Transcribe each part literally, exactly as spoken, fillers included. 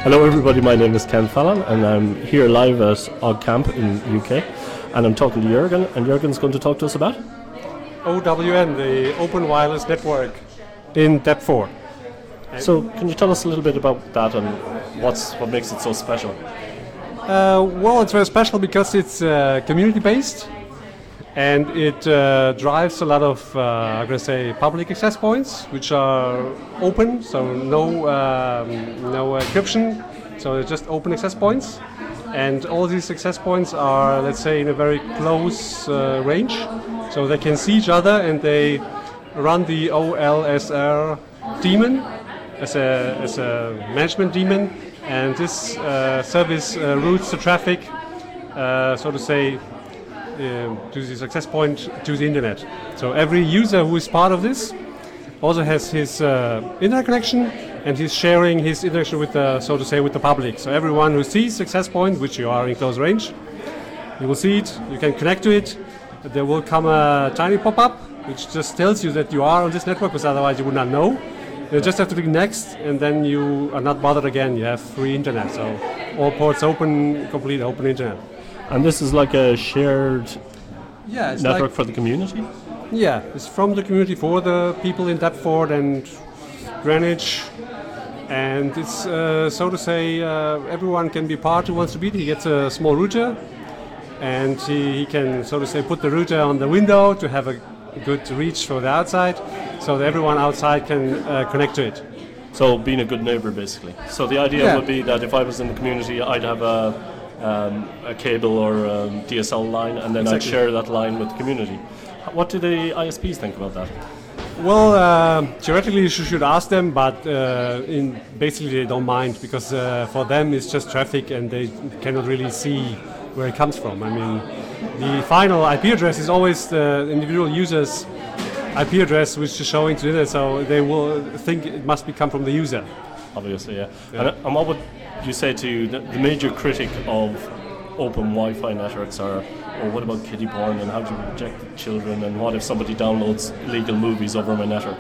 Hello everybody, my name is Ken Fallon and I'm here live at OggCamp in U K and I'm talking to Jürgen, and Jürgen's going to talk to us about O W N, the Open Wireless Network in D E P four. So can you tell us a little bit about that and what's what makes it so special? Uh, well, it's very special because it's uh, community-based and it uh, drives a lot of, uh, I'm going to say, public access points, which are open, so no um, no encryption, so they're just open access points. And all these access points are, let's say, in a very close uh, range, so they can see each other and they run the O L S R daemon as a, as a management daemon, and this uh, service uh, routes the traffic, uh, so to say, Uh, to this access point to the internet. So every user who is part of this also has his uh, internet connection, and he's sharing his interaction with the, so to say, with the public. So everyone who sees access point, which you are in close range, you will see it, you can connect to it. There will come a tiny pop-up which just tells you that you are on this network, because otherwise you would not know. You just have to click next, and then you are not bothered again. You have free internet, so all ports open, complete open internet. And this is like a shared yeah, it's network like, for the community? Yeah, it's from the community for the people in Deptford and Greenwich. And it's, uh, so to say, uh, everyone can be part who wants to be. He gets a small router, and he, he can, so to say, put the router on the window to have a good reach for the outside, so that everyone outside can uh, connect to it. So being a good neighbor, basically. So the idea yeah. would be that if I was in the community, I'd have a Um, a cable or a D S L line, and then exactly. I'd share that line with the community. What do the I S Ps think about that? Well, uh, theoretically you should ask them, but uh, in basically they don't mind, because uh, for them it's just traffic and they cannot really see where it comes from. I mean, the final I P address is always the individual user's I P address which is showing to the internet, so they will think it must be come from the user. Obviously, yeah. yeah. And, and what would you say to the, the major critic of open Wi-Fi networks are, or what about kiddie porn, and how do you protect the children, and what if somebody downloads illegal movies over my network?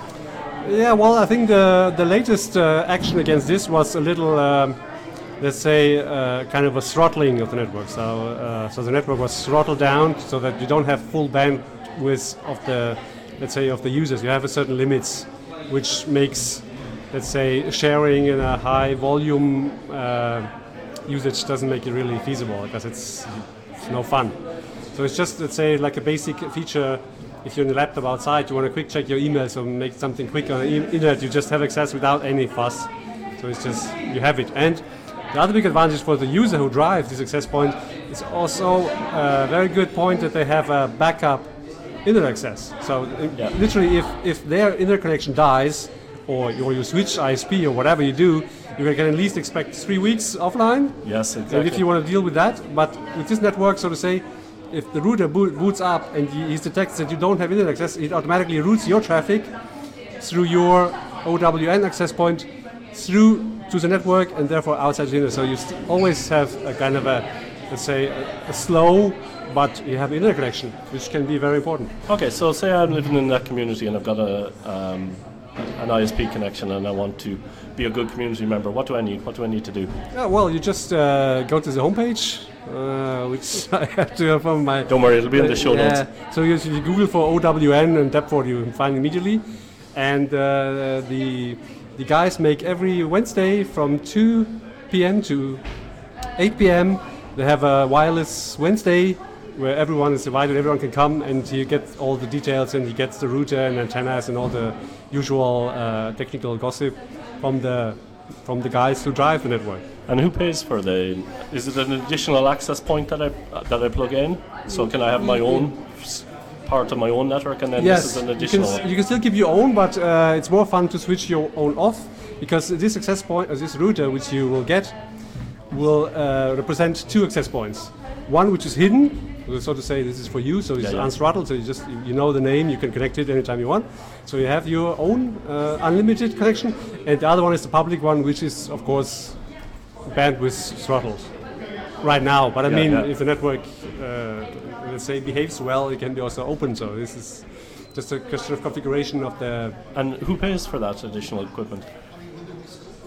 Yeah, well, I think the the latest uh, action against this was a little, um, let's say, uh, kind of a throttling of the network. So, uh, so the network was throttled down so that you don't have full bandwidth of the, let's say, of the users. You have a certain limits, which makes, let's say, sharing in a high volume uh, usage doesn't make it really feasible, because it's, it's no fun. So it's just, let's say, like a basic feature. If you're in the laptop outside, you want to quick check your emails or make something quick on the e- internet, you just have access without any fuss. So it's just, you have it. And the other big advantage for the user who drives this access point is also a very good point that they have a backup internet access. So yeah. literally, if, if their internet connection dies, or you, or you switch I S P or whatever you do, you can at least expect three weeks offline. Yes, exactly. And if you want to deal with that, but with this network, so to say, if the router boot, boots up and he detects that you don't have internet access, it automatically routes your traffic through your O W N access point through to the network, and therefore outside the internet. So you st- always have a kind of a, let's say, a, a slow, but you have internet connection, which can be very important. Okay, so say I'm living in that community and I've got a um, an I S P connection and I want to be a good community member. What do I need? What do I need to do? Yeah, well, you just uh, go to the homepage, uh, which I have to have on my... Don't worry, it'll be in the show uh, notes. Yeah. So you, you Google for O W N and Deptford, you can find immediately. And uh, the the guys make every Wednesday from two p.m. to eight p.m. They have a wireless Wednesday where everyone is invited, everyone can come, and you get all the details, and he gets the router and antennas and all the usual uh, technical gossip from the from the guys who drive the network. And who pays for the? Is it an additional access point that I that I plug in? So can I have my own part of my own network, and then yes, this is an additional? You can, you can still keep your own, but uh, it's more fun to switch your own off, because this access point, uh, this router which you will get, will uh, represent two access points. One which is hidden, so to say, this is for you, so it's yeah, yeah. unthrottled, so you just you know the name, you can connect it anytime you want. So you have your own uh, unlimited connection, and the other one is the public one, which is of course bandwidth throttled right now. But I yeah, mean, yeah. if the network, uh, let's say, behaves well, it can be also open. So this is just a question of configuration of the. And who pays for that additional equipment?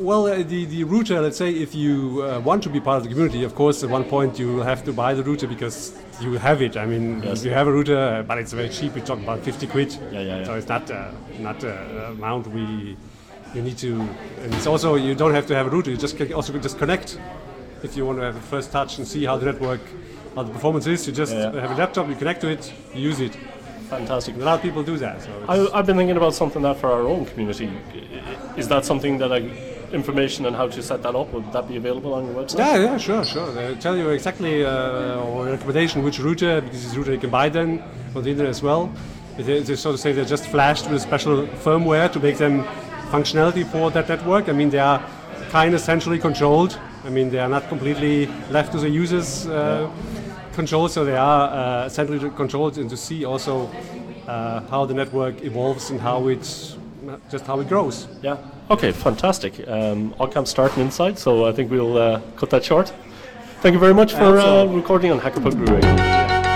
well, uh, the, the router, let's say, if you uh, want to be part of the community, of course, at one point you will have to buy the router because you have it. I mean, yes. you have a router, uh, but it's very cheap. We're talking about fifty quid. Yeah, yeah, yeah. So it's not uh, not an uh, amount we you need to. And it's also, you don't have to have a router. You just can also just connect if you want to have a first touch and see how the network, how the performance is. You just yeah, yeah. have a laptop, you connect to it, you use it. Fantastic. A lot of people do that. So I, I've been thinking about something that for our own community. Is that something that I, information on how to set that up, would that be available on your website? Yeah, yeah, sure, sure. They'll tell you exactly uh, or recommendation which router, because this router you can buy then on the internet as well. They, they so to say they're just flashed with special firmware to make them functionality for that network. I mean, they are kind of centrally controlled. I mean, they are not completely left to the users. Uh, yeah. Controlled, so they are uh, centrally controlled, and to see also uh, how the network evolves and how it's just how it grows. Yeah. Okay. Fantastic. Um, Occam's starting inside, so I think we'll uh, cut that short. Thank you very much for uh, recording on Hacker Public Radio.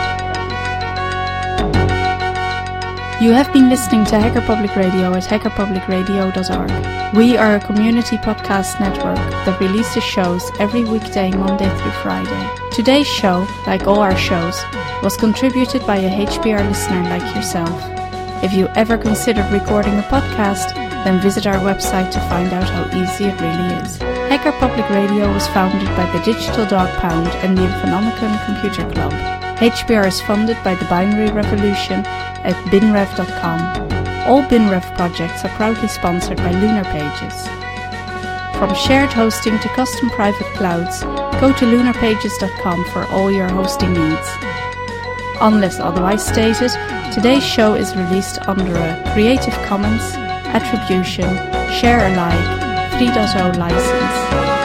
You have been listening to Hacker Public Radio at hacker public radio dot org. We are a community podcast network that releases shows every weekday, Monday through Friday. Today's show, like all our shows, was contributed by a H P R listener like yourself. If you ever considered recording a podcast, then visit our website to find out how easy it really is. Hacker Public Radio was founded by the Digital Dog Pound and the Infonomicon Computer Club. H P R is funded by the Binary Revolution at binrev dot com. All BinRev projects are proudly sponsored by Lunar Pages. From shared hosting to custom private clouds, go to lunar pages dot com for all your hosting needs. Unless otherwise stated, today's show is released under a Creative Commons Attribution Share Alike three point oh license.